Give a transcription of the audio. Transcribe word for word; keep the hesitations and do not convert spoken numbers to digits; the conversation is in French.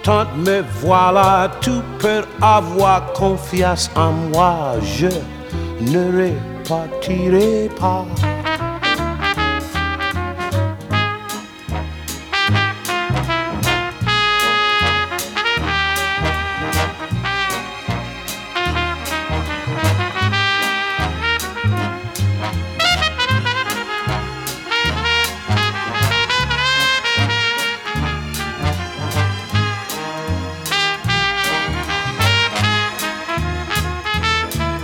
contente, me voilà, tu peux avoir confiance en moi, je ne repartirai pas.